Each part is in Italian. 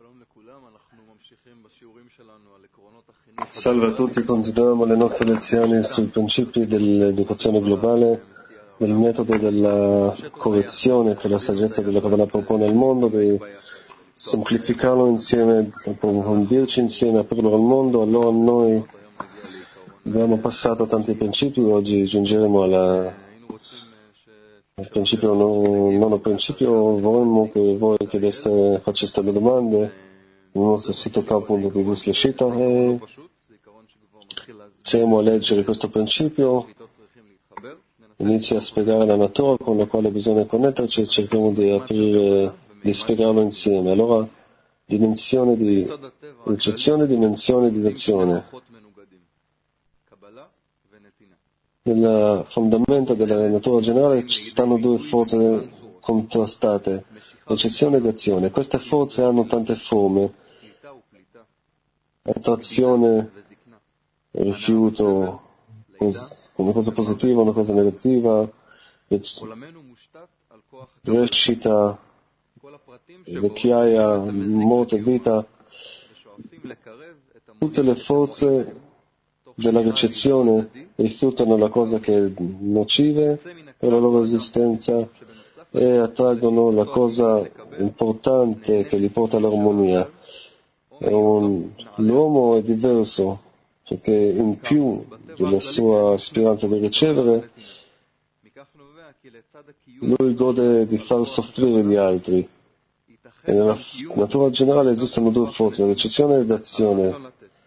Salve a tutti, continuiamo le nostre lezioni sui principi dell'educazione globale, del metodo della correzione che la saggezza della Kabbalah propone al mondo, di semplificarlo insieme, approfondirci insieme, aprirlo al mondo. Allora noi abbiamo passato tanti principi, oggi giungeremo al principio, nono principio. Vorremmo che voi faceste le domande nel nostro sito k.tv/shita e iniziamo a leggere questo principio. Inizia a spiegare la natura con la quale bisogna connetterci e cerchiamo di spiegarlo insieme. Allora, dimensione di ricezione, dimensione di azione. Nel fondamento della natura generale ci stanno due forze contrastate, ricezione ed azione. Queste forze hanno tante forme: attrazione, rifiuto, una cosa positiva, una cosa negativa, crescita, vecchiaia, morte, vita. Tutte le forze della ricezione rifiutano la cosa che è nocive per la loro esistenza e attraggono la cosa importante che li porta all'armonia. L'uomo è diverso perché in più della sua speranza di ricevere, lui gode di far soffrire gli altri. E nella natura generale esistono due forze, ricezione ed azione.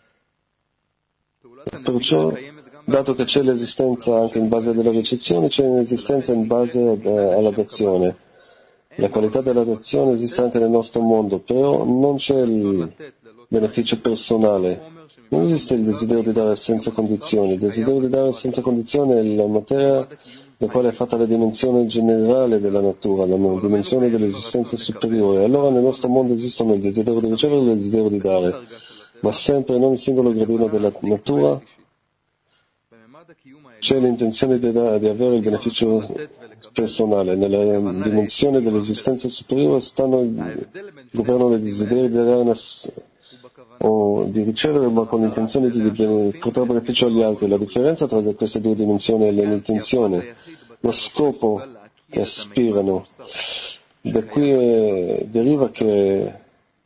Perciò, dato che c'è l'esistenza anche in base alla ricezione, c'è l'esistenza in base all'adazione. La qualità dell'adazione esiste anche nel nostro mondo, però non c'è il beneficio personale. Non esiste il desiderio di dare senza condizioni. Il desiderio di dare senza condizioni è la materia da quale è fatta la dimensione generale della natura, la dimensione dell'esistenza superiore. Allora nel nostro mondo esistono il desiderio di ricevere e il desiderio di dare, ma sempre in ogni singolo gradino della natura c'è l'intenzione di avere il beneficio personale. Nella dimensione dell'esistenza superiore governano i desideri di dare o di ricevere, ma con l'intenzione di portare beneficio agli altri. La differenza tra queste due dimensioni è l'intenzione, lo scopo che aspirano. Da qui deriva che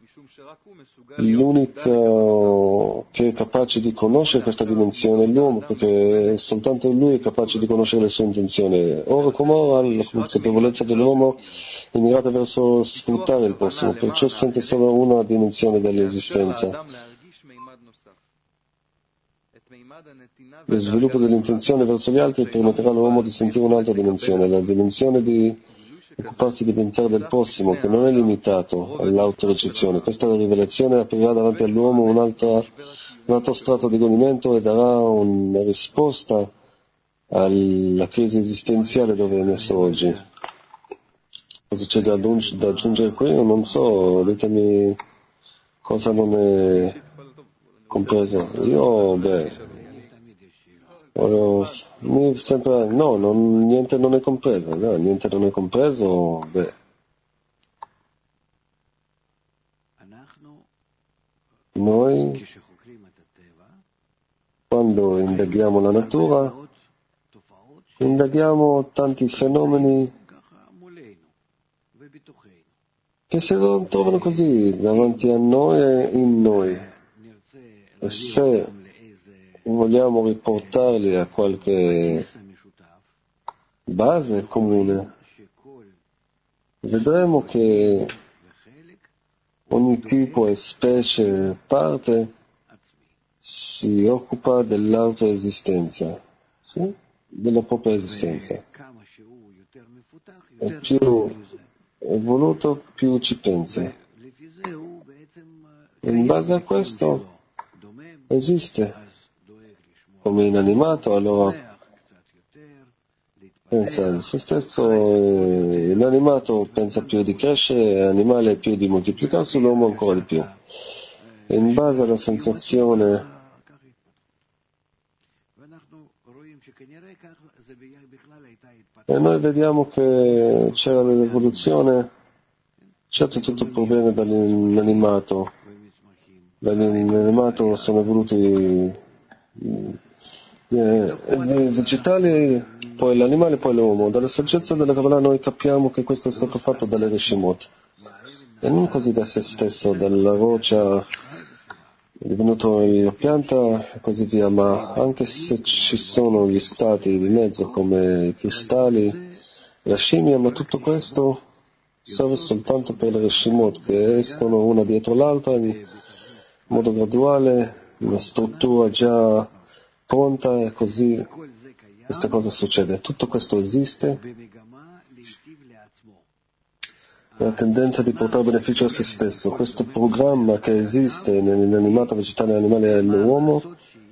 l'unico che è capace di conoscere questa dimensione è l'uomo, perché soltanto lui è capace di conoscere le sue intenzioni. Ora come ora la consapevolezza dell'uomo è mirata verso sfruttare il prossimo, perciò sente solo una dimensione dell'esistenza. Lo sviluppo dell'intenzione verso gli altri permetterà all'uomo di sentire un'altra dimensione, la dimensione di occuparsi di pensare del prossimo, che non è limitato all'autoricezione. Questa rivelazione aprirà davanti all'uomo un altro strato di godimento e darà una risposta alla crisi esistenziale dove è messo oggi. Cosa c'è da aggiungere qui? Non so, ditemi cosa non è compreso. Niente non è compreso, no, niente non è compreso, Noi, quando indaghiamo la natura, indaghiamo tanti fenomeni che si trovano così davanti a noi e in noi. E se vogliamo riportarli a qualche base comune, vedremo che ogni tipo e specie parte si occupa dell'autoesistenza, sì? Della propria esistenza. E più evoluto, più ci pensa. In base a questo esiste come inanimato, allora pensa a se stesso, l'animato pensa più di crescere, l'animale più di moltiplicarsi, l'uomo ancora di più. E in base alla sensazione e noi vediamo che c'era l'evoluzione Certo, tutto proviene dall'animato. Dall'animato sono evoluti i vegetali, poi l'animale, poi l'uomo. Dalla saggezza della Kabbalah noi capiamo che questo è stato fatto dalle Reshimot. E non così da se stesso, dalla roccia è divenuto la pianta e così via, ma anche se ci sono gli stati di mezzo come i cristalli, la scimmia, ma tutto questo serve soltanto per le Reshimot che escono una dietro l'altra in modo graduale, una struttura già pronta e così questa cosa succede. Tutto questo esiste. La tendenza di portare beneficio a se stesso. Questo programma che esiste nell'animato vegetale e animale dell'uomo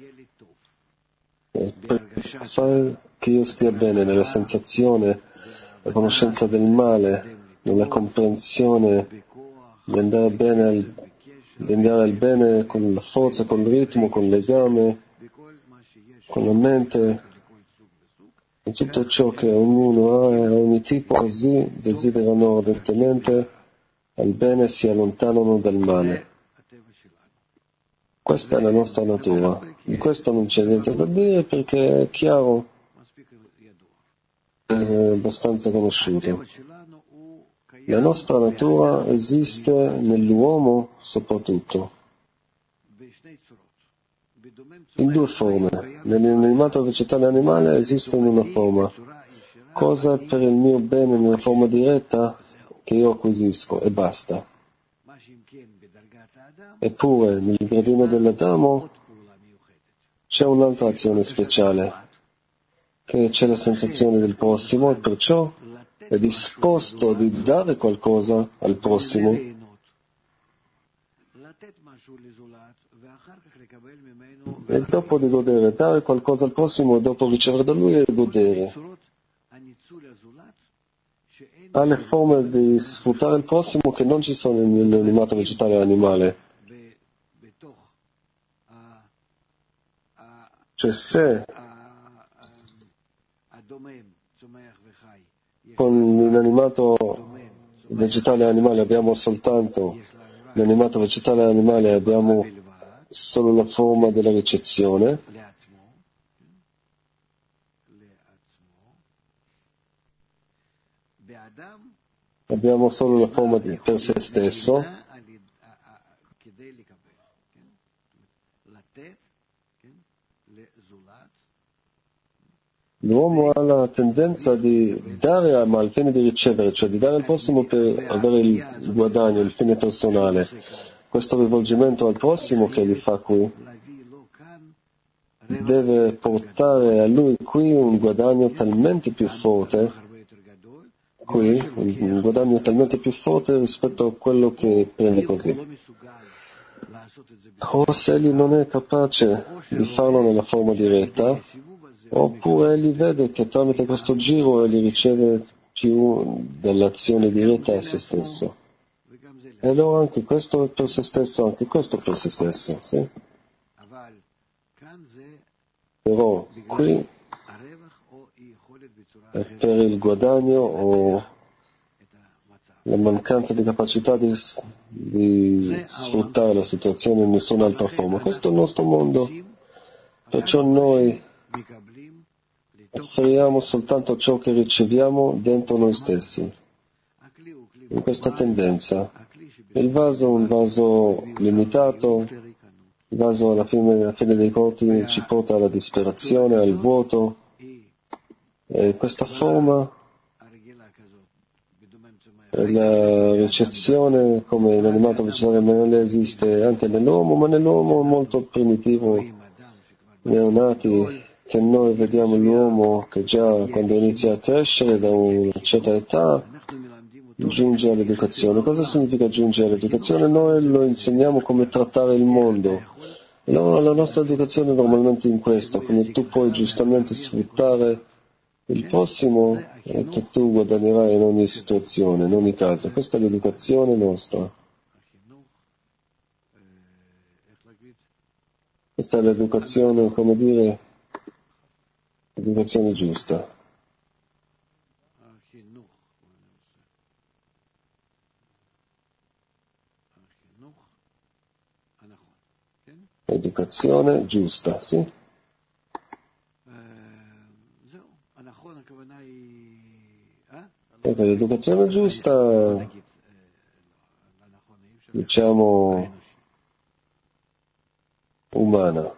per fare che io stia bene nella sensazione, la conoscenza del male, nella comprensione di andare bene, di andare al bene con la forza, con il ritmo, con il legame, con la mente, e tutto ciò che ognuno ha e ogni tipo così desiderano ardentemente al bene si allontanano dal male. Questa è la nostra natura. Di questo non c'è niente da dire perché è chiaro, è abbastanza conosciuto. La nostra natura esiste nell'uomo soprattutto, in due forme. Nell'animato vegetale e animale esiste in una forma. Cosa per il mio bene nella forma diretta che io acquisisco e basta. Eppure nel gradino dell'Adamo c'è un'altra azione speciale, che c'è la sensazione del prossimo e perciò è disposto di dare qualcosa al prossimo e dopo di godere, dare qualcosa al prossimo e dopo ricevere da lui e godere. Ha le forme di sfruttare il prossimo che non ci sono nell'animato vegetale e animale. Cioè se con l'animato vegetale e animale abbiamo soltanto l'animato vegetale e animale abbiamo solo la forma della ricezione, abbiamo solo la forma per se stesso, l'uomo ha la tendenza di dare ma al fine di ricevere, cioè di dare al prossimo per avere il guadagno, il fine personale. Questo rivolgimento al prossimo che gli fa qui deve portare a lui qui un guadagno talmente più forte, qui un guadagno talmente più forte rispetto a quello che prende così. O se egli non è capace di farlo nella forma diretta, oppure egli vede che tramite questo giro egli riceve più dell'azione diretta a se stesso. E allora anche questo è per se stesso, anche questo è per se stesso, sì? Però qui è per il guadagno o la mancanza di capacità di sfruttare la situazione in nessun'altra forma. Questo è il nostro mondo, perciò noi offriamo soltanto ciò che riceviamo dentro noi stessi, in questa tendenza. Il vaso è un vaso limitato, il vaso alla fine dei conti ci porta alla disperazione, al vuoto, e questa forma la ricezione come l'animato vegetale non esiste anche nell'uomo, ma nell'uomo è molto primitivo, neonati, che noi vediamo l'uomo che già quando inizia a crescere da una certa età giunge all'educazione. Cosa significa giungere all'educazione? Noi lo insegniamo come trattare il mondo. E allora la nostra educazione è normalmente in questo, come tu puoi giustamente sfruttare il prossimo è che tu guadagnerai in ogni situazione, in ogni caso. Questa è l'educazione nostra. Questa è l'educazione, come dire, l'educazione giusta. Educazione giusta, sì. Ecco, l'educazione giusta, diciamo, umana.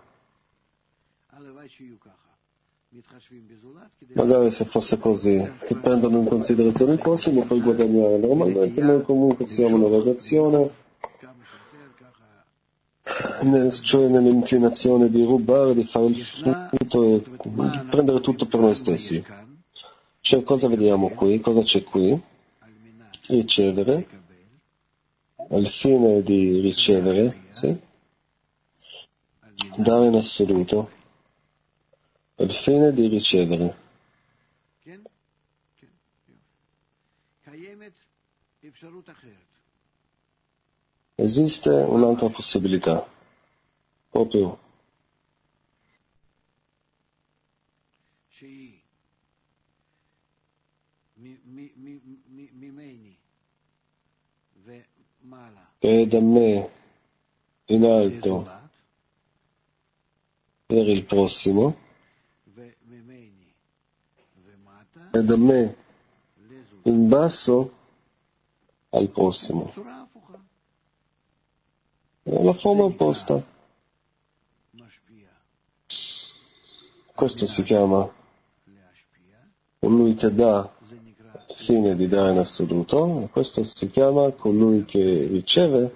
Magari se fosse così, che prendono in considerazione il prossimo per guadagnare. Normalmente noi comunque siamo nella reazione, cioè nell'inclinazione di rubare, di fare il frutto e di prendere tutto per noi stessi. Cioè, cosa vediamo qui? Cosa c'è qui? Ricevere, al fine di ricevere, sì? Dare in assoluto, al fine di ricevere. Esiste un'altra possibilità, proprio che è da me in alto per il prossimo e da me in basso al prossimo. È la forma opposta. Questo si chiama colui che dà al fine di dare in assoluto, e questo si chiama colui che riceve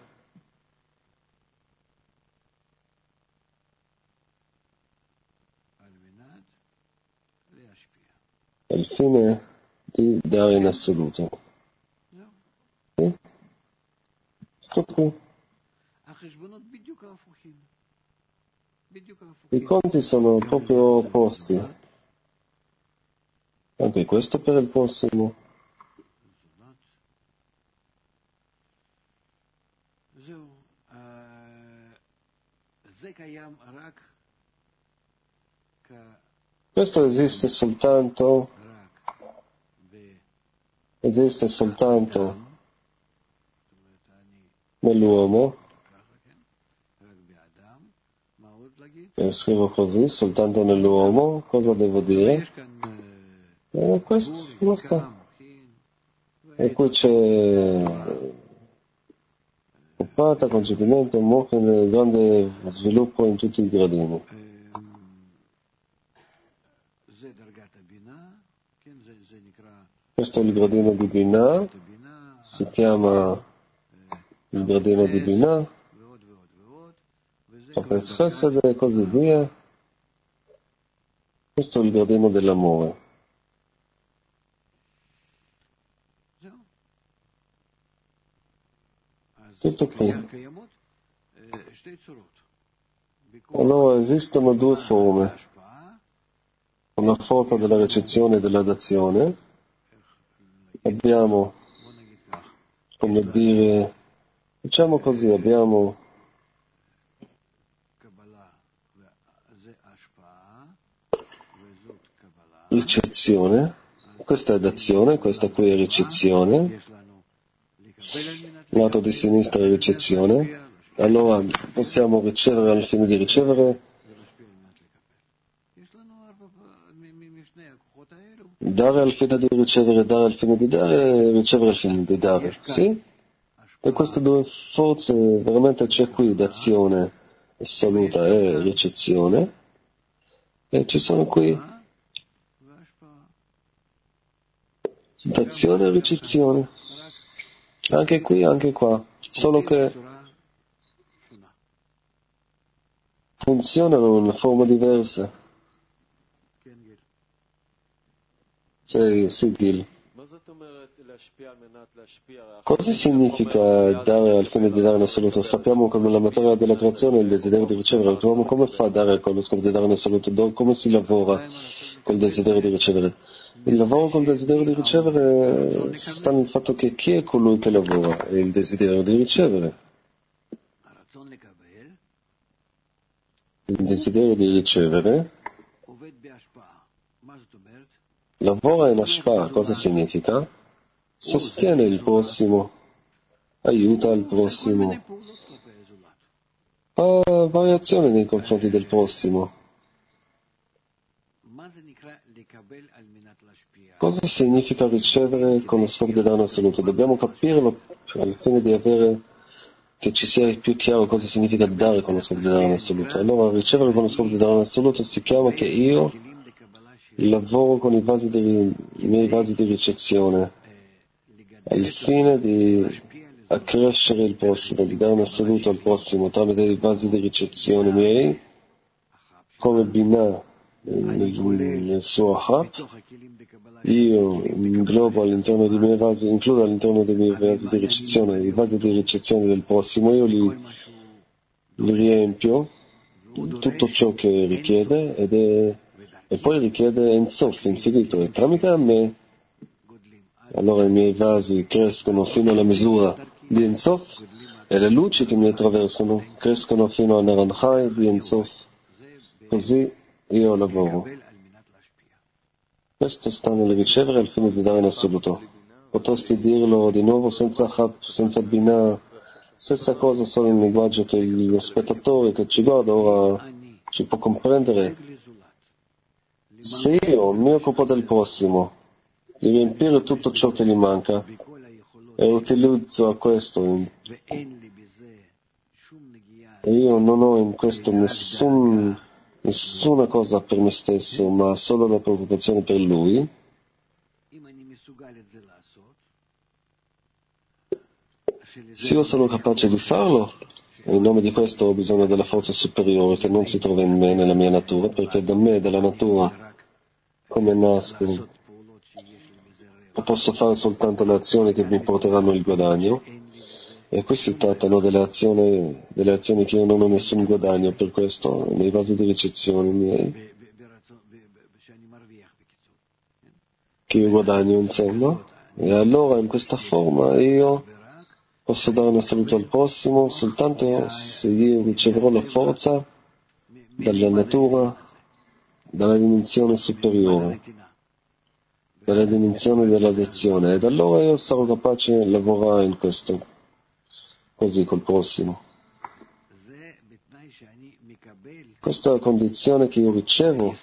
al fine di dare in assoluto. Sì? Sto qui. I conti sono proprio opposti. Anche questo per il prossimo. Questo esiste soltanto nell'uomo. Io scrivo così, soltanto nell'uomo. Cosa devo dire? Questo basta. E qui c'è oppata, concepimento, mochen, grande sviluppo in tutti i gradini. Questo è il gradino di Binah, si chiama il gradino di Binah, Chafetz Chesed e così via. Questo è il gradino dell'amore. Tutto qui. Allora esistono due forme, una forza della ricezione e della dazione. Abbiamo, come dire, diciamo così, abbiamo ricezione, questa è dazione, questa qui è ricezione, lato di sinistra è ricezione. Allora possiamo ricevere al fine di ricevere, dare al fine di ricevere, dare al fine di dare, ricevere al fine di dare, sì? E queste due forze veramente c'è qui, dazione assoluta e ricezione, e ci sono qui dazione e ricezione, anche qui, anche qua, solo che funzionano in una forma diversa. Sì, Gil. Cosa significa dare al fine di dare in assoluto? Sappiamo come la materia della creazione è il desiderio di ricevere. L'uomo come fa a dare con lo scopo di dare in assoluto? Come si lavora col desiderio di ricevere? Il lavoro col desiderio di ricevere sta nel fatto che chi è colui che lavora? È il desiderio di ricevere. Il desiderio di ricevere lavora in ashpa. Cosa significa? Sostiene il prossimo aiuta il prossimo, fa variazione nei confronti del prossimo. Cosa significa ricevere con lo scopo di dare un assoluto? Dobbiamo capirlo al fine di avere che ci sia più chiaro cosa significa dare con lo scopo di dare un assoluto. Allora, ricevere con lo scopo di dare un assoluto si chiama che io lavoro con i miei vasi di ricezione al fine di accrescere il prossimo, di dare un assoluto al prossimo tramite i vasi di ricezione miei, come Binah nel suo Hap. Io includo all'interno dei miei vasi di ricezione, i vasi di ricezione del prossimo, io li riempio tutto ciò che richiede e poi richiede Ein Sof, infinito, e tramite a me allora i miei vasi crescono fino alla misura di Ein Sof e le luci che mi attraversano crescono fino a Naranjai di Ein Sof. Così io lavoro. Questo sta nel ricevere al fine di dare in assoluto. Potresti dirlo di nuovo senza Hap, senza Binah, stessa cosa, solo in linguaggio che lo spettatore che ci guarda ora ci può comprendere. Se io mi occupo del prossimo, di riempire tutto ciò che gli manca e utilizzo a questo, e io non ho in questo nessuna cosa per me stesso, ma solo la preoccupazione per lui, se io sono capace di farlo, in nome di questo ho bisogno della forza superiore che non si trova in me, nella mia natura, perché da me, dalla natura, come nasco, posso fare soltanto le azioni che mi porteranno il guadagno, e qui si trattano delle azioni che io non ho nessun guadagno per questo, nei vasi di ricezione miei, che io guadagno insomma, e allora in questa forma io posso dare un assoluto al prossimo soltanto se io riceverò la forza dalla natura, dalla dimensione superiore, dalla dimensione dell'adozione, ed allora io sarò capace di lavorare in questo, così col prossimo. Questa è la condizione che io ricevo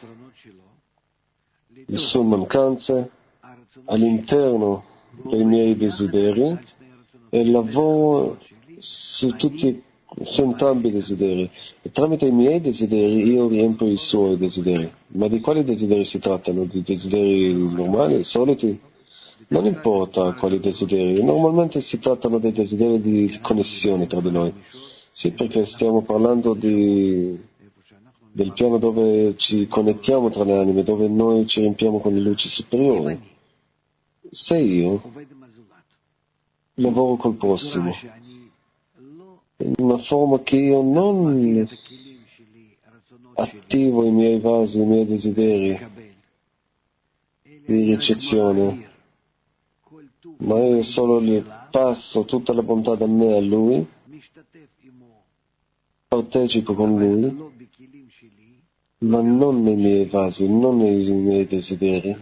le sue mancanze all'interno dei miei desideri e lavoro su entrambi i desideri, e tramite i miei desideri io riempio i suoi desideri. Ma di quali desideri si trattano? Di desideri normali, soliti? Non importa quali desideri, normalmente si trattano dei desideri di connessione tra di noi. Sì, perché stiamo parlando del piano dove ci connettiamo tra le anime, dove noi ci riempiamo con le luci superiori. Se io lavoro col prossimo in una forma che io non attivo i miei vasi, i miei desideri di ricezione, ma io solo gli passo tutta la bontà da me a lui, partecipo con lui, ma non nei miei vasi, non nei miei desideri.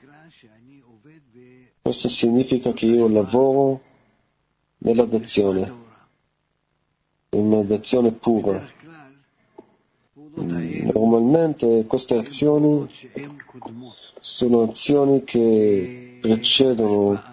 Questo significa che io lavoro nella dazione, in una dazione pura. Normalmente queste azioni sono azioni che precedono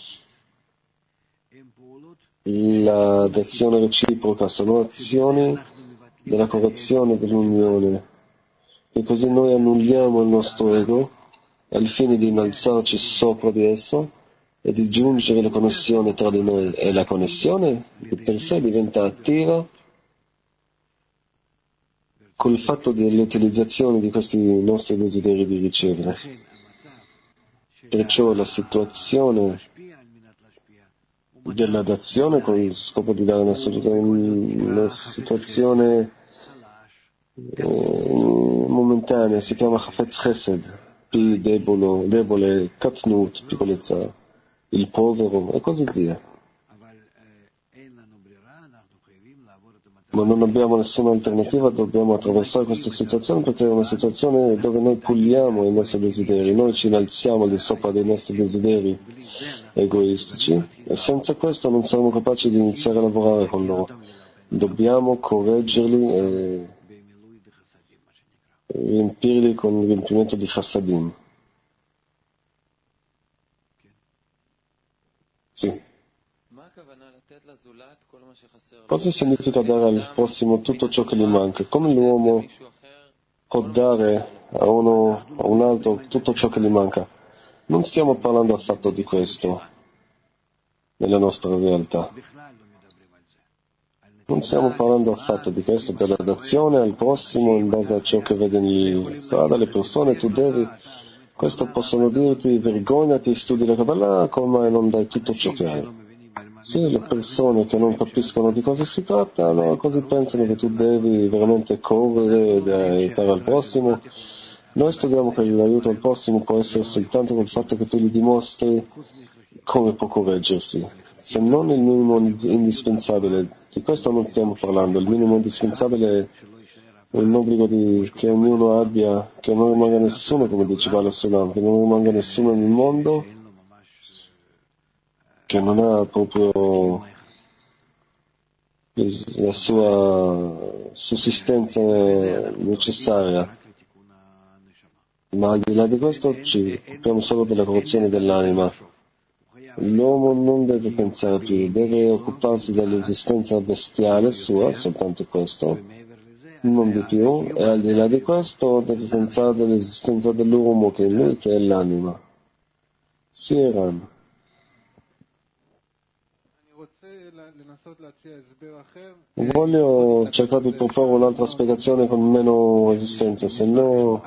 la dazione reciproca, sono azioni della correzione dell'unione, e così noi annulliamo il nostro ego al fine di innalzarci sopra di esso e di giungere alla connessione tra di noi, e la connessione di per sé diventa attiva col fatto dell'utilizzazione di questi nostri desideri di ricevere. Perciò la situazione della dazione con il scopo di dare una situazione momentanea, si chiama Hafetz Chesed, più debole, Katnut, piccolezza, il povero e così via. Ma non abbiamo nessuna alternativa, dobbiamo attraversare questa situazione perché è una situazione dove noi puliamo i nostri desideri, noi ci innalziamo al di sopra dei nostri desideri egoistici e senza questo non saremo capaci di iniziare a lavorare con loro. Dobbiamo correggerli e riempirli con il riempimento di chassadim. Sì. Cosa significa dare al prossimo tutto ciò che gli manca? Come l'uomo può dare a un altro tutto ciò che gli manca? Non stiamo parlando affatto di questo nella nostra realtà. Non stiamo parlando affatto di questo, della dazione al prossimo in base a ciò che vedi in strada, le persone, tu devi. Questo possono dirti, vergognati, studi la Kabbalah, come mai non dai tutto ciò che hai? Sì, le persone che non capiscono di cosa si tratta, no, così pensano che tu devi veramente correre ed aiutare al prossimo. Noi studiamo che l'aiuto al prossimo può essere soltanto col fatto che tu gli dimostri come può correggersi. Se non il minimo indispensabile, di questo non stiamo parlando, il minimo indispensabile è un obbligo che ognuno abbia, che non rimanga nessuno, come diceva Al-Sulam, che non rimanga nessuno nel mondo che non ha proprio la sua sussistenza necessaria. Ma al di là di questo ci occupiamo solo della corruzione dell'anima. L'uomo non deve pensare più, deve occuparsi dell'esistenza bestiale sua, soltanto questo, non di più, e al di là di questo deve pensare dell'esistenza dell'uomo che è lui, che è l'anima. Sì, Eran. Voglio cercare di proporre un'altra spiegazione con meno resistenza, se no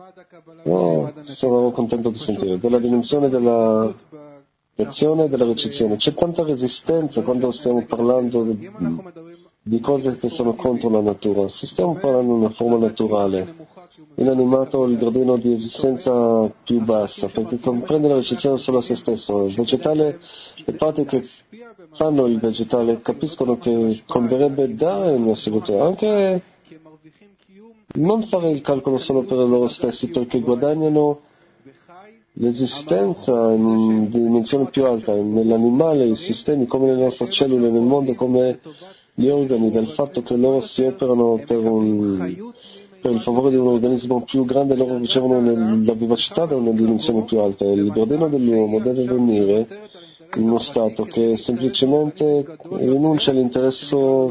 sarò contento di sentire. Della dimensione della lezione e della ricezione. C'è tanta resistenza quando stiamo parlando di cose che sono contro la natura. Se stiamo parlando di una forma naturale, inanimato il gradino di esistenza più bassa, perché comprende la ricezione solo a se stesso. Il vegetale, le parti che fanno il vegetale capiscono che converrebbe dare in assoluto, anche non fare il calcolo solo per loro stessi, perché guadagnano l'esistenza in dimensione più alta, nell'animale, i sistemi come le nostre cellule nel mondo, come gli organi, del fatto che loro si operano per il favore di un organismo più grande, loro ricevono la vivacità da una dimensione più alta. Il gradino dell'uomo deve venire in uno stato che semplicemente rinuncia all'interesse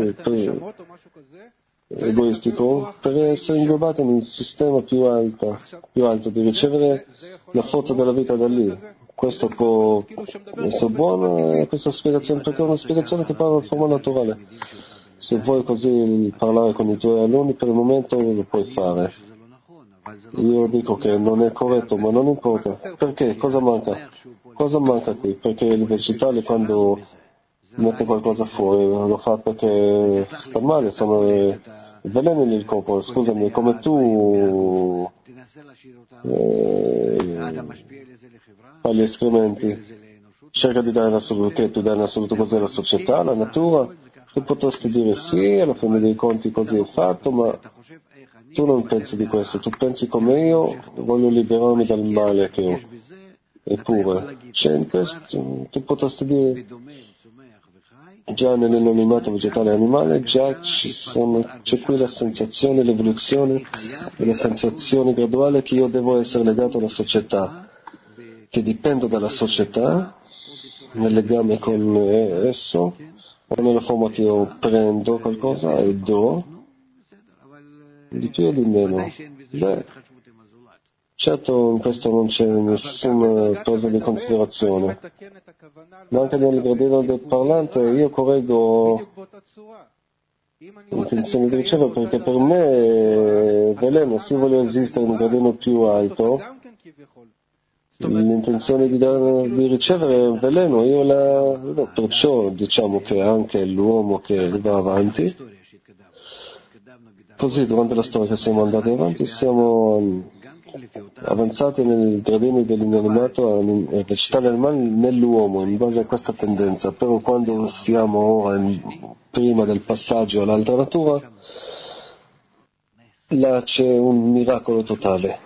egoistico per essere inglobato in un sistema più alto, di ricevere la forza della vita da lì. Questo può essere buono, questa spiegazione, perché è una spiegazione che parla in forma naturale. Se vuoi così parlare con i tuoi alunni, per il momento lo puoi fare. Io dico che non è corretto, ma non importa. Perché? Cosa manca? Cosa manca qui? Perché il vegetale quando mette qualcosa fuori lo fa perché sta male, sono veleni nel corpo. Scusami, come tu fai gli escrementi, cerca di dare l'assoluto, che tu dai l'assoluto cos'è la società, la natura, tu potresti dire sì, alla fine dei conti così è fatto, ma tu non pensi di questo, tu pensi come io, voglio liberarmi dal male che ho. Eppure, c'è in questo, tu potresti dire, già nell'anonimato vegetale e animale, già c'è qui la sensazione, l'evoluzione della sensazione graduale che io devo essere legato alla società, che dipendo dalla società, nel legame con esso, o nella forma che io prendo qualcosa e do, di più o di meno. Beh, certo in questo non c'è nessuna presa di considerazione, ma anche nel gradino del parlante io correggo l'intenzione di ricevere, perché per me è veleno. Se io voglio esistere in un gradino più alto, l'intenzione di ricevere è un veleno, perciò diciamo che anche l'uomo che va avanti, così durante la storia che siamo andati avanti, siamo avanzati nei gradini dell'inanimato a recitare il male nell'uomo in base a questa tendenza, però quando siamo ora prima del passaggio all'altra natura, là c'è un miracolo totale,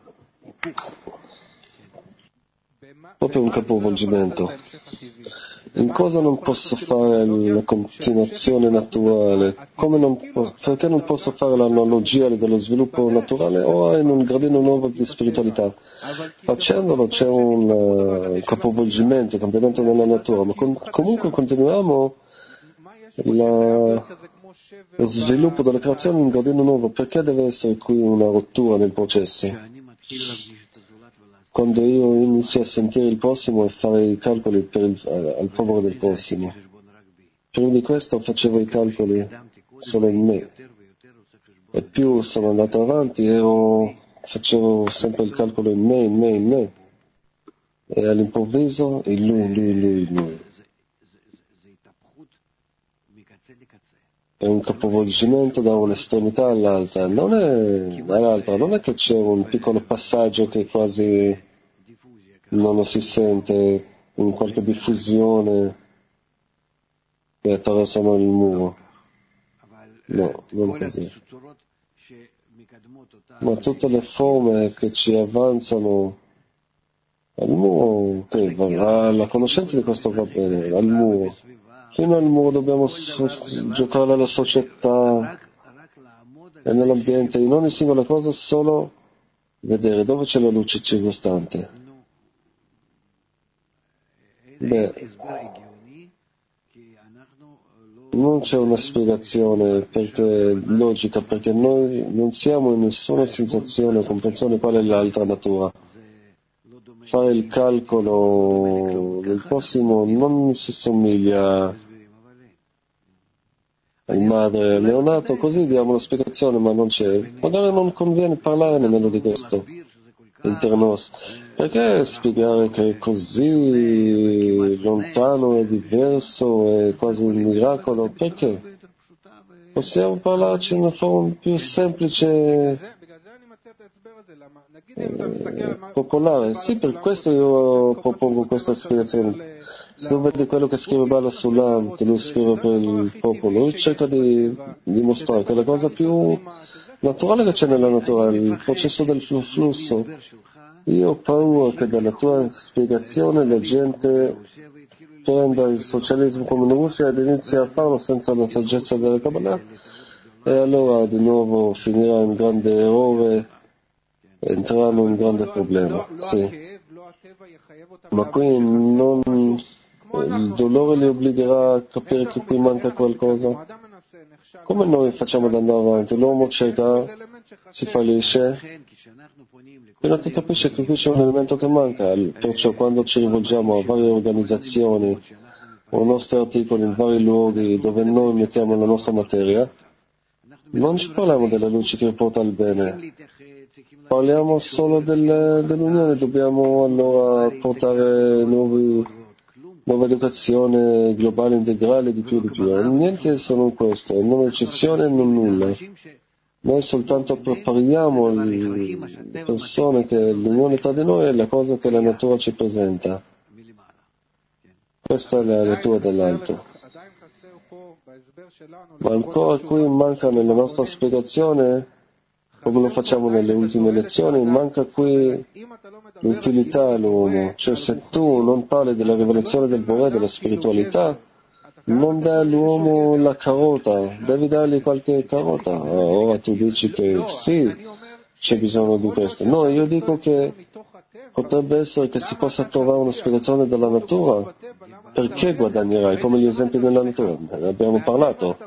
proprio un capovolgimento. In cosa non posso fare la continuazione naturale? Perché non posso fare l'analogia dello sviluppo naturale o in un gradino nuovo di spiritualità? Facendolo c'è un capovolgimento, un cambiamento nella natura, ma comunque continuiamo lo sviluppo della creazione in un gradino nuovo. Perché deve essere qui una rottura nel processo? Quando io inizio a sentire il prossimo e fare i calcoli al favore del prossimo. Prima di questo facevo i calcoli solo in me. E più sono andato avanti facevo sempre il calcolo in me. E all'improvviso il lui. È un capovolgimento da un'estremità all'altra. Non è che c'è un piccolo passaggio che quasi non lo si sente, in qualche diffusione che attraversano il muro. No, non così. Ma tutte le forme che ci avanzano al muro, la conoscenza di questo va bene, al muro. Fino al muro dobbiamo giocare nella società e nell'ambiente, in ogni singola cosa solo vedere dove c'è la luce circostante. Non c'è una spiegazione logica, perché noi non siamo in nessuna sensazione o comprensione qual è l'altra natura. Fare il calcolo del prossimo non si somiglia al madre neonato, così diamo la spiegazione, ma non c'è. Magari non conviene parlare nemmeno di questo internos. Perché spiegare che è così lontano, è diverso, è quasi un miracolo? Perché? Possiamo parlarci in una forma più semplice, popolare. Sì, per questo io propongo questa spiegazione. Se tu vedi quello che scrive Bala Sulam, che lui scrive per il popolo, lui cerca di dimostrare che la cosa più naturale che c'è nella natura, il processo del flusso. Io ho paura che dalla tua spiegazione la gente prenda il socialismo come una Russia ed inizia a farlo senza la saggezza della Kabbalah, e allora di nuovo finirà in grande errore e entrerà in un grande problema. Sì. Ma qui il dolore li obbligherà a capire che qui manca qualcosa. Come noi facciamo ad andare avanti? L'uomo cieca, si fallisce, fino a che capisce che qui c'è un elemento che manca. Perciò quando ci rivolgiamo a varie organizzazioni o ai nostri articoli in vari luoghi dove noi mettiamo la nostra materia, non ci parliamo della luce che porta al bene, parliamo solo dell'unione. Dobbiamo allora portare nuova educazione globale, integrale, di più. Niente se non questo, non eccezione, non nulla. Noi soltanto prepariamo le persone che l'unione tra di noi è la cosa che la natura ci presenta. Questa è la lettura dell'alto. Ma ancora qui manca nella nostra spiegazione, come lo facciamo nelle ultime lezioni, manca qui l'utilità all'uomo. Cioè, se tu non parli della rivelazione del Bore, della spiritualità, non dai all'uomo la carota, devi dargli qualche carota. Ora tu dici che sì, c'è bisogno di questo. No, io dico che potrebbe essere che si possa trovare una spiegazione della natura. Perché guadagnerai? Come gli esempi della natura. Ne abbiamo parlato.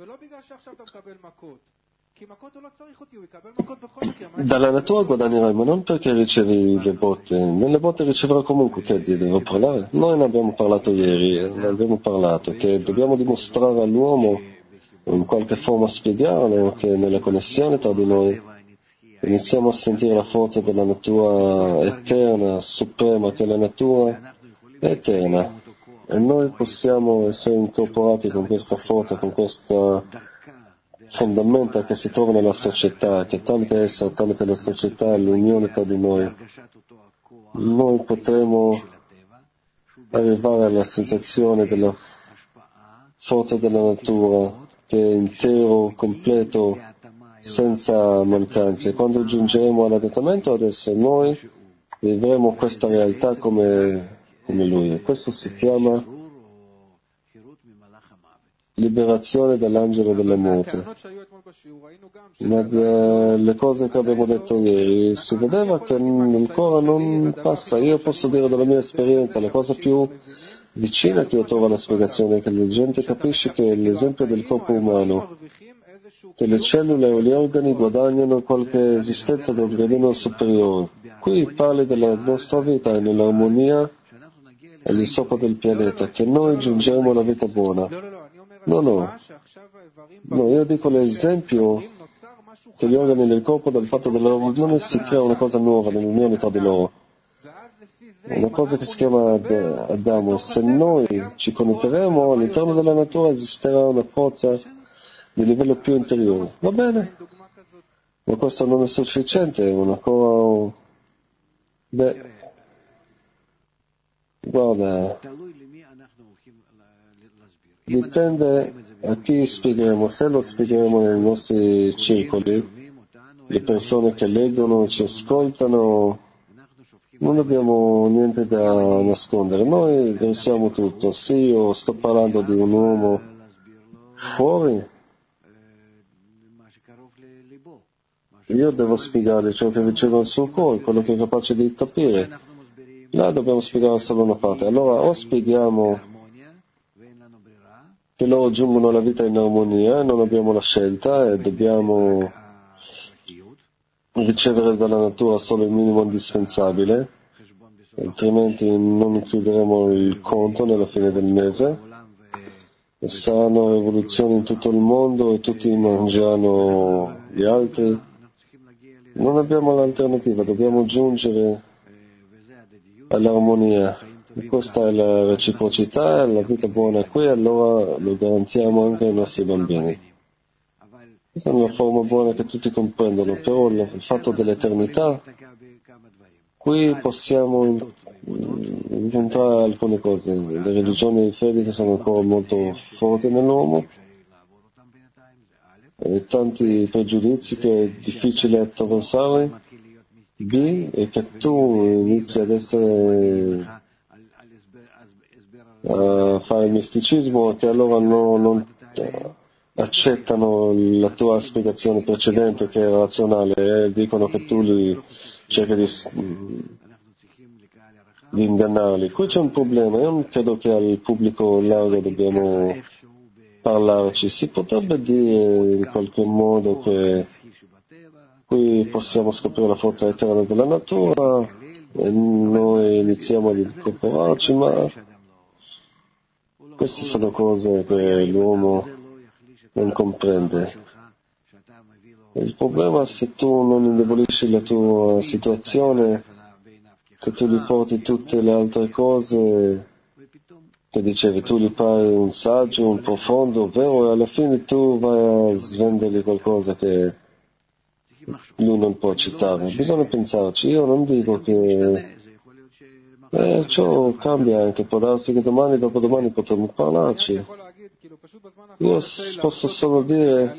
Dalla natura guadagnerai, ma non perché ricevi le botte. Nelle botte riceverò comunque. Che devo parlare? Noi ne abbiamo parlato ieri, ne abbiamo parlato che dobbiamo dimostrare all'uomo, in qualche forma spiegarlo, che nella connessione tra di noi iniziamo a sentire la forza della natura eterna, suprema, che la natura è eterna. E noi possiamo essere incorporati con questa forza, con questa fondamenta che si trova nella società, che tramite essa, tramite la società, l'unione tra di noi potremo arrivare alla sensazione della forza della natura, che è intero, completo, senza mancanze. Quando giungeremo all'adattamento, adesso noi vivremo questa realtà come Lui. Questo si chiama liberazione dall'angelo della morte. Ma le cose che abbiamo detto ieri, si vedeva che ancora non passa. Io posso dire dalla mia esperienza, la cosa più vicina che io trovo alla spiegazione è che la gente capisce che l'esempio del corpo umano, che le cellule o gli organi guadagnano qualche esistenza del gradino superiore. Qui parli della nostra vita e nell'armonia al di sopra del pianeta, che noi giungeremo alla vita buona. No, io dico l'esempio che gli organi del corpo, dal fatto della loro unione, si crea una cosa nuova nell'unione tra di loro. Una cosa che si chiama Adamo. Se noi ci connetteremo, all'interno della natura esisterà una forza di livello più interiore. Va bene? Ma questo non è sufficiente, è una cosa... guarda, dipende a chi spiegheremo. Se lo spiegheremo nei nostri circoli, le persone che leggono, ci ascoltano, non abbiamo niente da nascondere. Noi versiamo tutto. Se io sto parlando di un uomo fuori, io devo spiegare ciò che è vicino al suo cuore, quello che è capace di capire. Là dobbiamo spiegare solo una parte. Allora o spieghiamo che loro giungono alla vita in armonia, non abbiamo la scelta e dobbiamo ricevere dalla natura solo il minimo indispensabile, altrimenti non chiuderemo il conto nella fine del mese e saranno rivoluzioni in tutto il mondo e tutti mangeranno gli altri. Non abbiamo l'alternativa, dobbiamo giungere all'armonia. E questa è la reciprocità, la vita buona qui, allora lo garantiamo anche ai nostri bambini. Questa è una forma buona che tutti comprendono, però il fatto dell'eternità, qui possiamo incontrare alcune cose. Le religioni fediche sono ancora molto forti nell'uomo, e tanti pregiudizi che è difficile attraversare. B è che tu inizi ad essere a fare misticismo e che allora non accettano la tua spiegazione precedente che è razionale e dicono che tu li cerchi di ingannarli. Qui c'è un problema, io non credo che al pubblico largo dobbiamo parlarci. Si potrebbe dire in qualche modo che qui possiamo scoprire la forza eterna della natura e noi iniziamo ad incorporarci, ma queste sono cose che l'uomo non comprende. Il problema è se tu non indebolisci la tua situazione, che tu gli porti tutte le altre cose, che dicevi, tu gli pari un saggio, un profondo, vero, e alla fine tu vai a svendergli qualcosa che lui non può accettare. Bisogna pensarci. Io non dico che ciò cambia anche, può darsi che domani, dopodomani potremo parlarci. Io posso solo dire,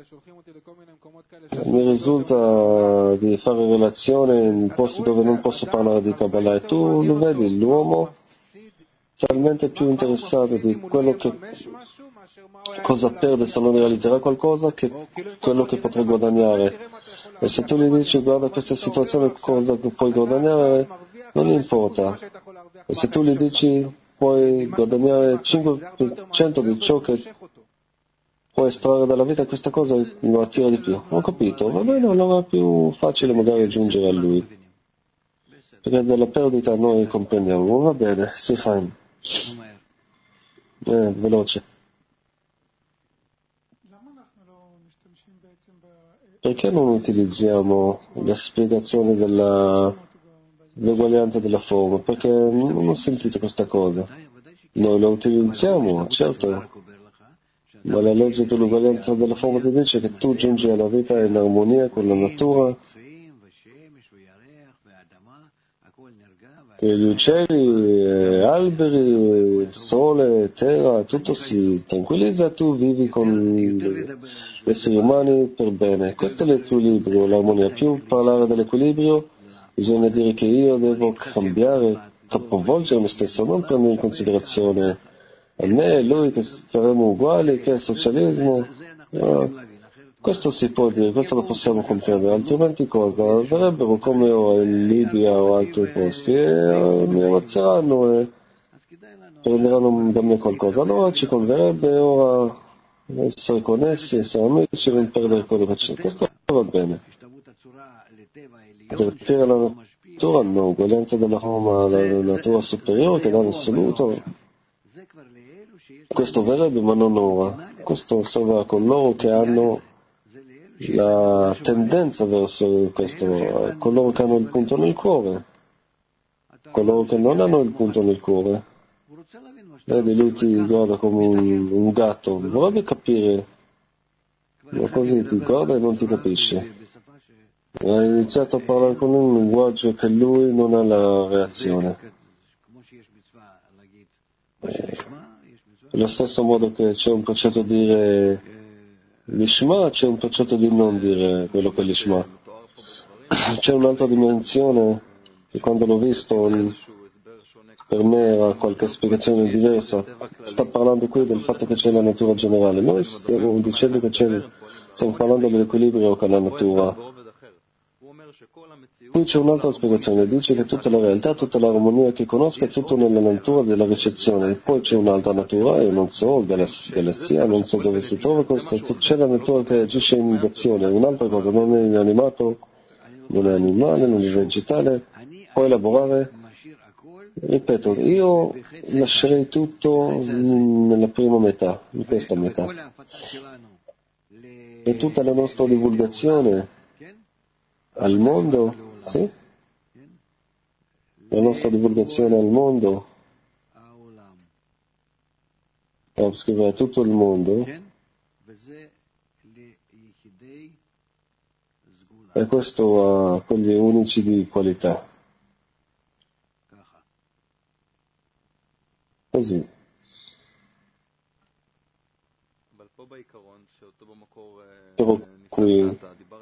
mi risulta di fare relazione in posti dove non posso parlare di Kabbalah, e tu lo vedi, l'uomo talmente più interessato di quello che cosa perde se non realizzerà qualcosa che quello che potrà guadagnare. E se tu gli dici guarda questa situazione cosa che puoi guadagnare, non gli importa. E se tu gli dici puoi guadagnare 5% di ciò che puoi estrarre dalla vita, questa cosa lo attira di più. Ho capito, va bene, allora è più facile magari giungere a lui. Perché della perdita noi comprendiamo. Va bene, si fa. Veloce. Perché non utilizziamo la spiegazione dell'uguaglianza della forma? Perché non ho sentito questa cosa. Noi la utilizziamo, certo. Ma la legge dell'uguaglianza della forma ti dice che tu giungi alla vita in armonia con la natura, che gli uccelli, alberi, il sole, terra, tutto si tranquillizza, tu vivi con gli esseri umani per bene. Questo è l'equilibrio, l'armonia. Più parlare dell'equilibrio, bisogna dire che io devo cambiare, capovolgere me stesso, non prendere in considerazione a me e lui che saremo uguali, che è socialismo. Questo si può dire, questo lo possiamo comprendere, altrimenti cosa? Verrebbero come ora in Libia o altri posti e mi ammazzeranno e prenderanno da me qualcosa. Allora ci converrebbe ora essere connessi, essere amici e non perdere quello che c'è. Questo va bene. Divertire la natura, no, uguaglianza della forma, la natura superiore che dà l'assoluto. Questo verrebbe, ma non ora. Questo serve a coloro che hanno la tendenza verso questo, coloro che hanno il punto nel cuore, coloro che non hanno il punto nel cuore. Vedi, lui ti guarda come un gatto, vorrebbe capire, ma così ti guarda e non ti capisce. Ha iniziato a parlare con un linguaggio che lui non ha la reazione. Allo stesso modo che c'è un precetto di dire l'Ishma, c'è un precetto di non dire quello che è l'Ishma. C'è un'altra dimensione che quando l'ho visto per me era qualche spiegazione diversa. Sta parlando qui del fatto che c'è la natura generale. Noi stiamo dicendo che stiamo parlando dell'equilibrio con la natura. Qui c'è un'altra spiegazione, dice che tutta la realtà, tutta l'armonia che conosca, tutto nella natura della ricezione. E poi c'è un'altra natura, io non so, galassia, non so dove si trova questo, c'è la natura che agisce in azione, un'altra cosa, non è inanimato, non è animale, non è vegetale, può elaborare. Ripeto, io lascerei tutto nella prima metà, in questa metà. E tutta la nostra divulgazione al mondo, sì? La nostra divulgazione al mondo, a scrivere a tutto il mondo, e questo a quelli unici di qualità. Così. Però qui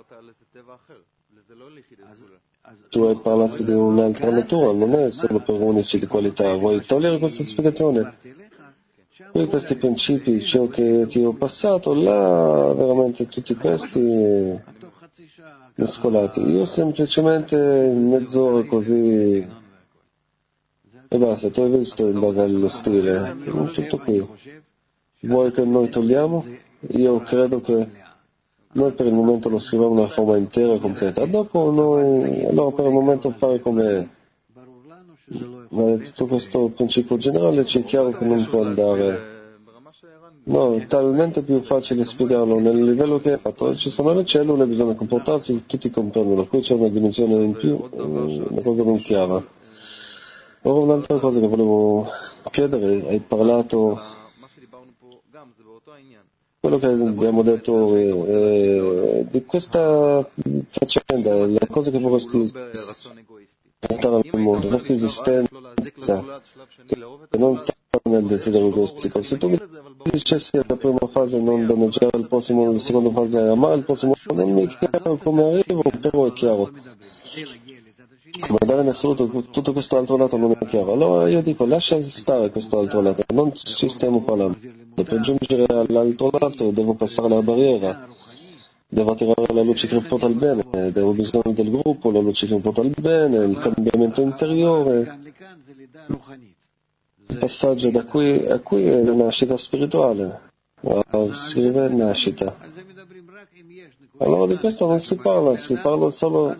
tu hai parlato di un'altra natura, non è solo per unici di qualità. Vuoi togliere questa spiegazione? Qui questi principi, ciò che ti ho passato, là veramente tutti questi mescolati. Io semplicemente in mezz'ora così e basta, tu hai visto in base allo stile, tutto qui. Vuoi che noi togliamo? Io credo che noi per il momento lo scriviamo nella forma intera e completa. Dopo noi, allora per il momento fare come tutto questo principio generale ci è chiaro che non può andare. No, è talmente più facile spiegarlo nel livello che è fatto. Ci sono le cellule, bisogna comportarsi, tutti comprendono. Qui c'è una dimensione in più, una cosa non chiara. Ora un'altra cosa che volevo chiedere, hai parlato quello che abbiamo detto di questa faccenda, le cose che vorresti portare al mondo, la nostra esistenza che non sta nel desiderio egoistico. Se tu mi dicessi la prima fase non danneggiare il prossimo, la seconda fase è amare il prossimo, non mi è chiaro come arrivo, però è chiaro. Ma dare in assoluto tutto questo altro lato non è chiaro. Allora io dico lascia stare questo altro lato, non ci stiamo parlando. Per giungere all'altro lato devo passare la barriera, devo attirare la luce che mi porta al bene, devo bisogno del gruppo, la luce che mi porta al bene, il cambiamento interiore. Il passaggio da qui a qui è la nascita spirituale. Scrive nascita. Allora di questo non si parla solo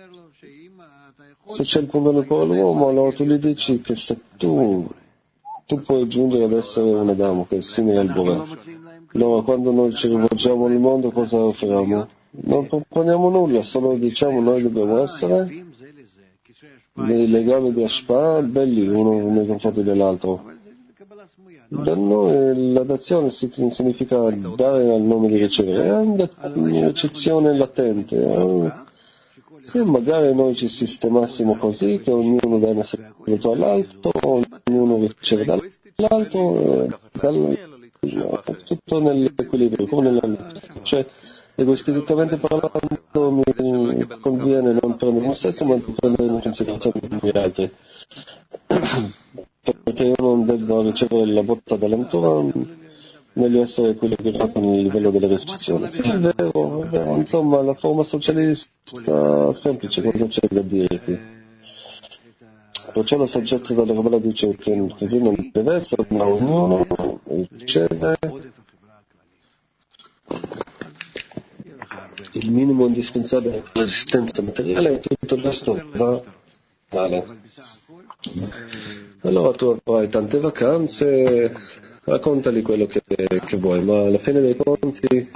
se c'è il punto nel cuore dell'uomo, allora tu gli dici che se tu puoi giungere ad essere un Adamo che è simile al Bore. Allora quando noi ci rivolgiamo al mondo cosa offriamo? Non proponiamo nulla, solo diciamo noi dobbiamo essere dei legami di Ashpa belli uno nei confronti dell'altro. Da noi la dazione significa dare al nome di ricevere, è una ricezione latente. Se magari noi ci sistemassimo così, che ognuno dà una seduta all'alto, ognuno riceve dall'alto, tutto nell'equilibrio, come cioè, egoisticamente parlando mi conviene non prendere me stesso, ma prendere in considerazione gli altri. Perché io non devo ricevere la botta dall'entourage, meglio essere equilibrato con il livello della ricezione. Sì, è vero, insomma, la forma socialista semplice, cosa c'è da dire qui? Perciò la saggezza della Kabbalah dice che così non deve essere, ma ognuno riceve il minimo indispensabile per l'esistenza materiale e tutto il resto va male. Allora tu avrai tante vacanze, raccontali quello che vuoi, ma alla fine dei conti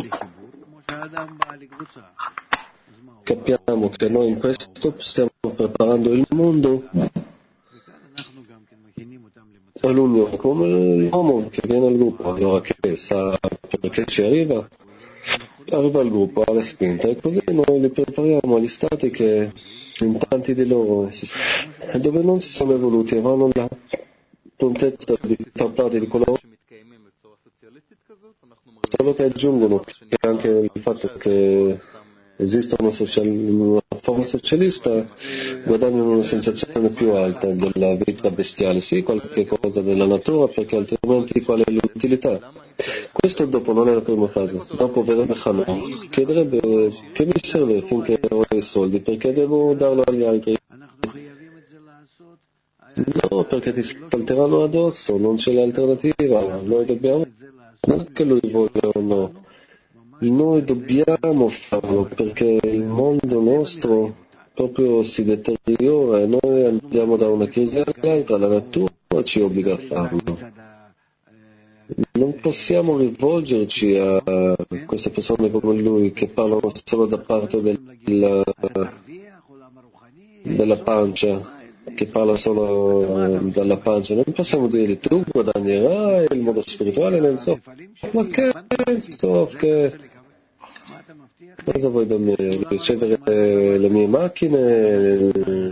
capiamo che noi in questo stiamo preparando il mondo all'unione come l'uomo che viene al gruppo, allora che sa perché ci arriva al gruppo, alla spinta, e così noi li prepariamo agli stati che in tanti di loro dove non si sono evoluti e vanno la prontezza di far parte di coloro solo che aggiungono che anche il fatto che esiste una forma socialista guadagnano una sensazione più alta della vita bestiale, sì, qualche cosa della natura, perché altrimenti qual è l'utilità? Questo dopo non è la prima fase, dopo verrebbe Hanukkah, chiederebbe che mi serve finché ho i soldi, perché devo darlo agli altri? No, perché ti salteranno addosso, non c'è l'alternativa, noi dobbiamo, non è che lui voglia o no, noi dobbiamo farlo perché il mondo nostro proprio si deteriora e noi andiamo da una chiesa all'altra, la natura ci obbliga a farlo. Non possiamo rivolgerci a queste persone come lui che parlano solo da parte della pancia, che parla solo dalla pancia. Non possiamo dirgli tu guadagnerai il mondo spirituale nel soft. Ma che soft? Cosa vuoi da me? Ricevere le mie macchine,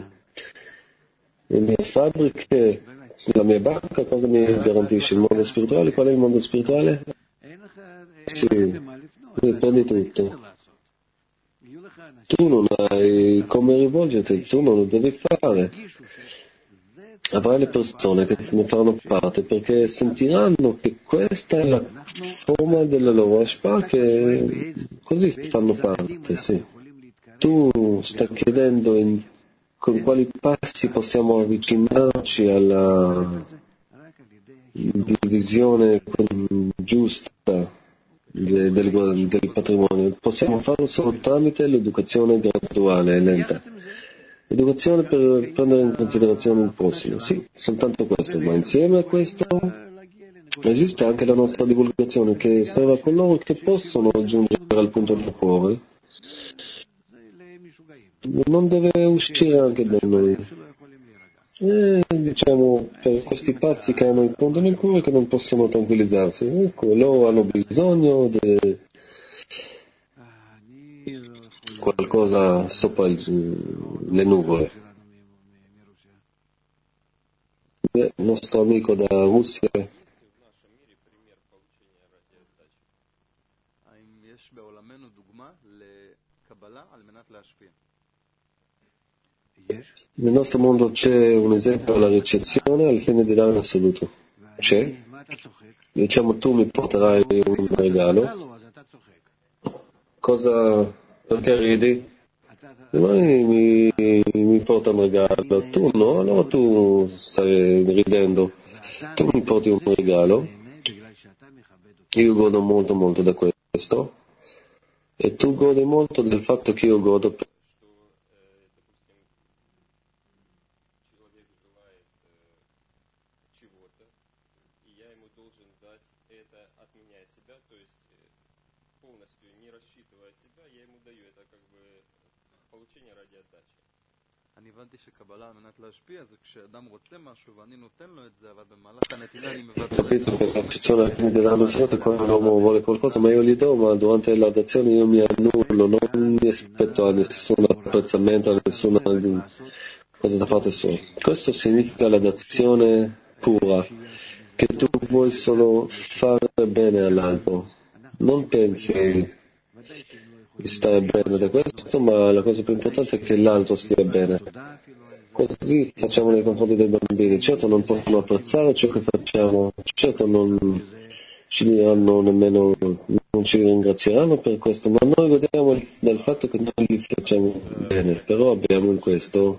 le mie fabbriche, la mia banca? Cosa mi garantisce? Il mondo spirituale? Qual è il mondo spirituale? Sì, prendi tutto. Tu non hai come rivolgerti, tu non lo devi fare. Avrai le persone che ne faranno parte perché sentiranno che questa è la forma della loro ashpa, che così fanno parte, sì. Tu stai chiedendo con quali passi possiamo avvicinarci alla divisione giusta del patrimonio. Possiamo farlo solo tramite l'educazione graduale e lenta. L'educazione per prendere in considerazione il prossimo, sì, soltanto questo, ma insieme a questo esiste anche la nostra divulgazione che serve a coloro che possono giungere al punto del cuore. Non deve uscire anche da noi. Diciamo per questi pazzi che hanno il punto nel cuore che non possono tranquillizzarsi, ecco, loro hanno bisogno di qualcosa sopra le nuvole. Il nostro amico da Russia nel nostro mondo c'è un esempio alla ricezione al fine di dare un assoluto. C'è? Diciamo tu mi porterai un regalo. Perché ridi? Noi mi porta un regalo, tu no, allora tu stai ridendo. Tu mi porti un regalo, io godo molto molto da questo, e tu godi molto del fatto che io godo per Ho capito che la persona che dà lo stato quando l'uomo vuole qualcosa, ma io gli do, ma durante la dazione io mi annullo, non mi aspetto a nessun apprezzamento, a nessuna cosa da parte sua. Questo significa la dazione pura, che tu vuoi solo fare bene all'altro. Non pensi di stare bene da questo, ma la cosa più importante è che l'altro stia bene. Così facciamo nei confronti dei bambini. Certo non possono apprezzare ciò che facciamo, certo non ci diranno nemmeno, non ci ringrazieranno per questo, ma noi godiamo dal fatto che noi li facciamo bene, però abbiamo in questo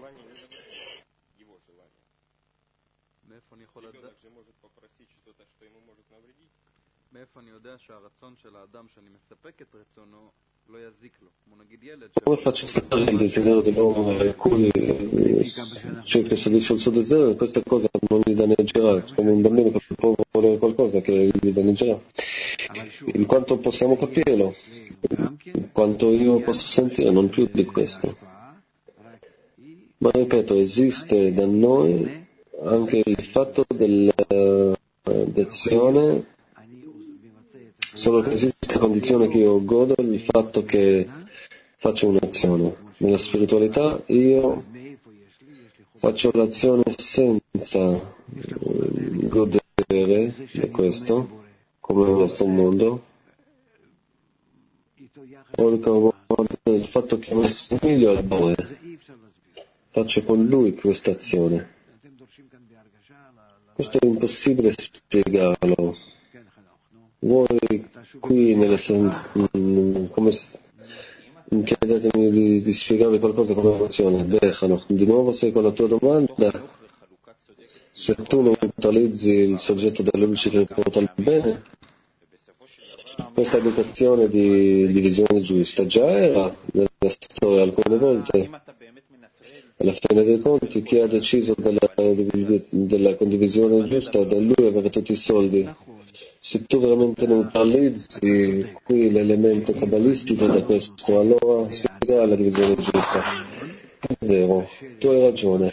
come faccio a sapere il desiderio dell'uomo a cui ciò che soddisfa il suo desiderio, questa cosa non gli danneggerà, come un bambino che può volere qualcosa che gli danneggerà. In quanto possiamo capirlo, in quanto io posso sentire, non più di questo. Ma ripeto, esiste da noi anche il fatto dell'azione, solo che esiste la condizione che io godo il fatto che faccio un'azione. Nella spiritualità io faccio l'azione senza godere di questo, come nel nostro mondo, o il fatto che mi assomiglio al Bore, faccio con lui questa azione. Questo è impossibile spiegarlo. Voi qui come chiedetemi di spiegarvi qualcosa come funziona. Beh, Hanoch, di nuovo sei con la tua domanda. Se tu non utilizzi il soggetto della luce che porta al bene, questa educazione di divisione giusta già era nella storia alcune volte. Alla fine dei conti, chi ha deciso della condivisione giusta, da lui avere tutti i soldi. Se tu veramente neutralizzi qui l'elemento cabalistico da questo, allora spiegherà la divisione giusta. È vero, tu hai ragione.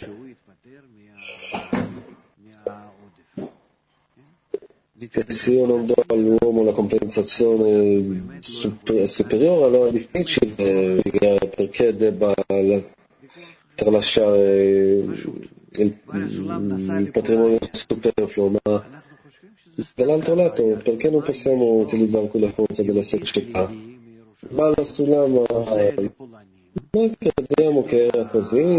Che se io non do all'uomo la compensazione superiore, allora è difficile spiegare perché debba tralasciare il patrimonio superfluo, ma dall'altro lato, perché non possiamo utilizzare quella forza della società? Bala Sulama, noi crediamo che era così,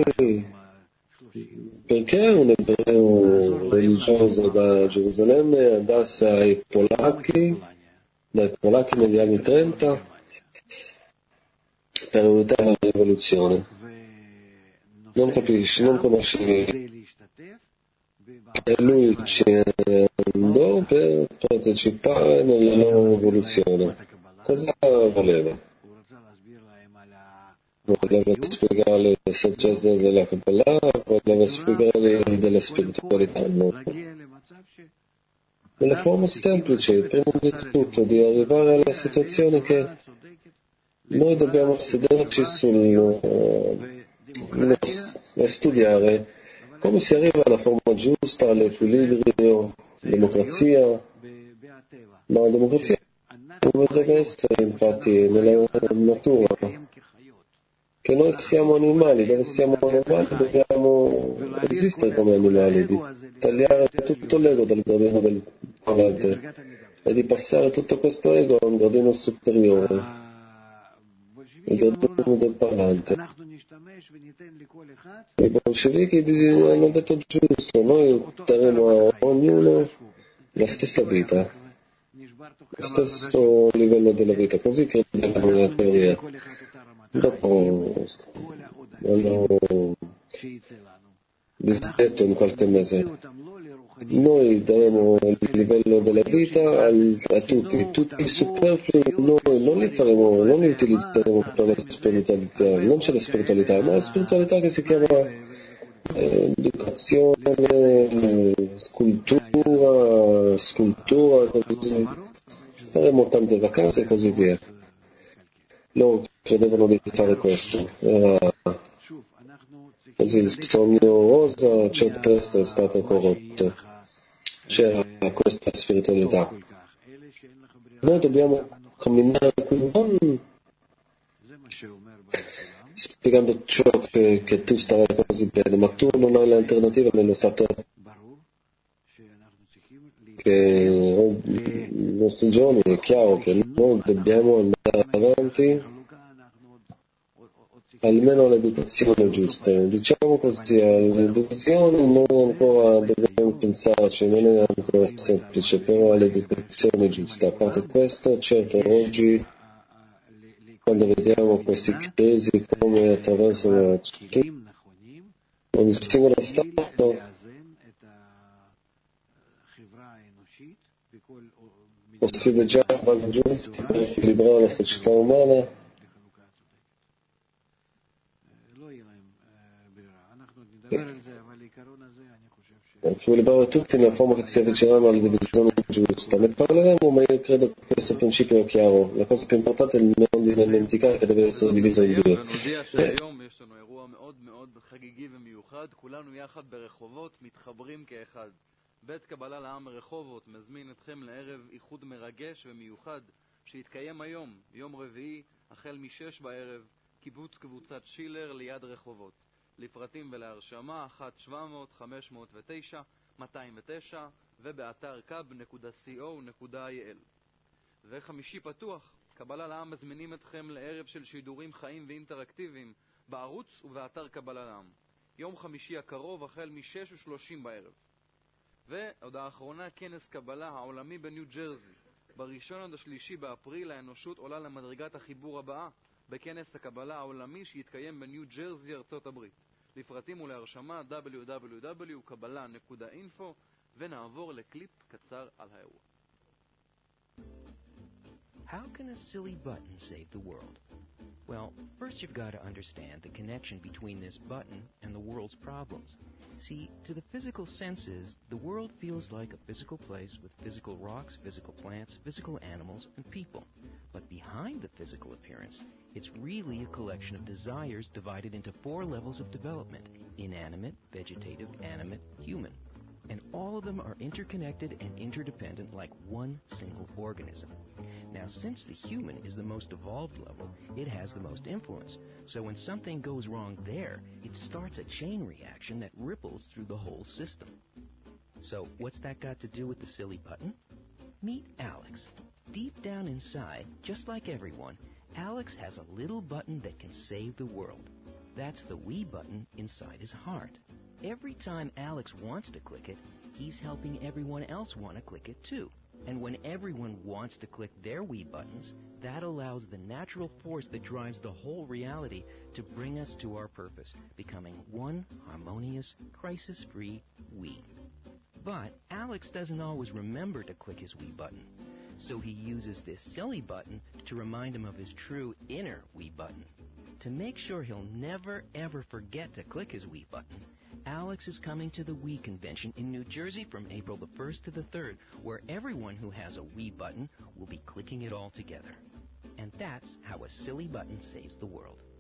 perché un ebreo religioso da Gerusalemme andasse dai polacchi negli anni 30 per aiutare la rivoluzione? Non capisci, non conosci. E lui ci andò per partecipare nella loro rivoluzione. Cosa voleva? Voleva spiegare le saggezze della Kabbalah, voleva spiegare della spiritualità, no? Nella forma semplice, prima di tutto, di arrivare alla situazione che noi dobbiamo sederci e studiare come si arriva alla forma giusta, all'equilibrio, democrazia, ma la democrazia come deve essere infatti nella natura, che noi siamo animali, dove siamo animali dobbiamo esistere come animali, di tagliare tutto l'ego del gradino del parlante e di passare tutto questo ego a un gradino superiore. Il gradino del parlante. I bolscevichi hanno detto giusto, noi daremo a ognuno la stessa vita, lo stesso livello della vita, così credevano nella teoria. Dopo hanno disdetto in qualche mese. Noi daremo il livello della vita a tutti i superflui noi non li faremo, non li utilizzeremo per la spiritualità, non c'è la spiritualità, ma la spiritualità che si chiama educazione, scultura, così. Faremo tante vacanze e così via. Loro credevano di fare questo. così il sogno rosa, c'è questo è stato corrotto. C'era questa spiritualità. Noi dobbiamo camminare qui non spiegando ciò che tu starai così bene, ma tu non hai l'alternativa nello stato che nei nostri giorni è chiaro che noi dobbiamo andare avanti almeno all'educazione giusta. Diciamo così, all'educazione noi ancora dobbiamo pensarci, non è ancora semplice, però all'educazione giusta. A parte questo, certo, oggi quando vediamo questi crisi come attraversano ogni singolo Stato, possiede già quando giusti per equilibrare la società umana. Equilibrare tutti nella forma che si avvicineranno alla divisione giusta. Ne parleremo, ma io credo che questo principio è chiaro. La cosa più importante è non dimenticare che deve essere diviso in due. בית קבלה לעם רחובות מזמין אתכם לערב איחוד מרגש ומיוחד שיתקיים היום, יום רביעי, החל מ-6 בערב, קיבוץ קבוצת שילר ליד רחובות. לפרטים ולהרשמה 1-700-509-209 ובאתר kab.co.il. וחמישי פתוח, קבלה לעם מזמינים אתכם לערב של שידורים חיים ואינטראקטיביים בערוץ ובאתר קבלה לעם. יום חמישי הקרוב החל מ-6:30 בערב. והודעה האחרונה, כנס קבלה העולמי בניו ג'רזי. בראשון עד השלישי באפריל האנושות עולה למדרגת החיבור הבאה בכנס הקבלה העולמי שיתקיים בניו ג'רזי, ארצות הברית. לפרטים ולהרשמה www.kabbalah.info ונעבור לקליפ קצר על האירוע. How can a silly button save the world? Well, first you've got to understand the connection between this button and the world's problems. See, to the physical senses, the world feels like a physical place with physical rocks, physical plants, physical animals, and people. But behind the physical appearance, it's really a collection of desires divided into 4 levels of development: inanimate, vegetative, animate, human. And all of them are interconnected and interdependent like one single organism. Now, since the human is the most evolved level, it has the most influence. So when something goes wrong there, it starts a chain reaction that ripples through the whole system. So what's that got to do with the silly button? Meet Alex. Deep down inside, just like everyone, Alex has a little button that can save the world. That's the we button inside his heart. Every time Alex wants to click it, he's helping everyone else want to click it too. And when everyone wants to click their we buttons, that allows the natural force that drives the whole reality to bring us to our purpose, becoming one harmonious, crisis-free we. But Alex doesn't always remember to click his we button. So he uses this silly button to remind him of his true inner we button. To make sure he'll never ever forget to click his we button, Alex is coming to the We Convention in New Jersey from April the 1st to the 3rd, where everyone who has a We button will be clicking it all together. And that's how a silly button saves the world.